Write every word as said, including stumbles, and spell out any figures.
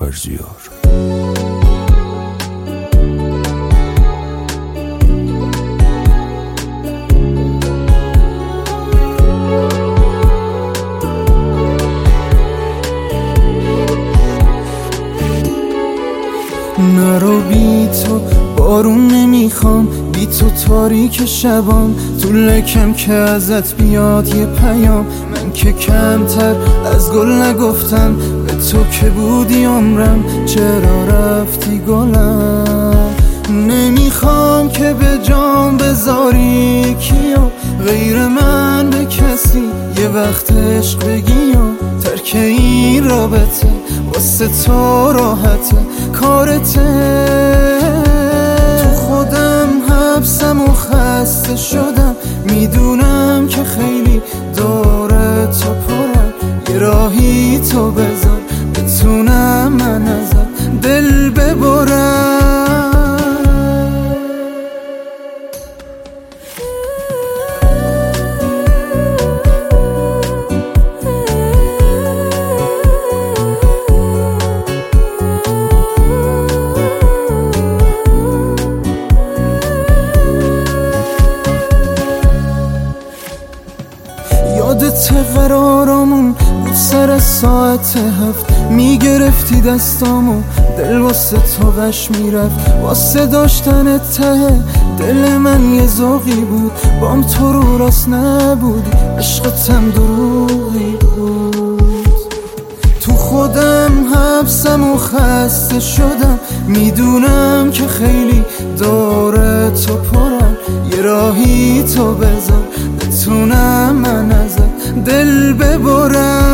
کشاورزیار. نرو بی تو بارون نمیخوام، بی تو تاریک شبام، تو لکم که ازت بیاد یه پیام. من که کمتر از گل نگفتم، به تو که بودی عمرم، چرا رفتی گلم؟ نمیخوام که به جام بذاری کیو غیر من به کسی یه وقت عشق بگی و ترک این رابطه واسه تو راحته کارته. تو خودم حبسم و خسته شدم، میدونم که خیلی داره تو پرم، یه راهی تو بذار بتونم من ازت دل ببرم. یادت قرارمون بود سر ساعت هفت، میگرفتی دستامو دل واسه تو غش میرفت، واسه داشتن ته دل من یه ذوقی بود، بام تو رو راست نبودی عشقتم دروغی بود. تو خودم حبسم و خسته شدم، میدونم که خیلی داره تو پرم، یه راهی تو بذار بتونم من ازت دل ببرم.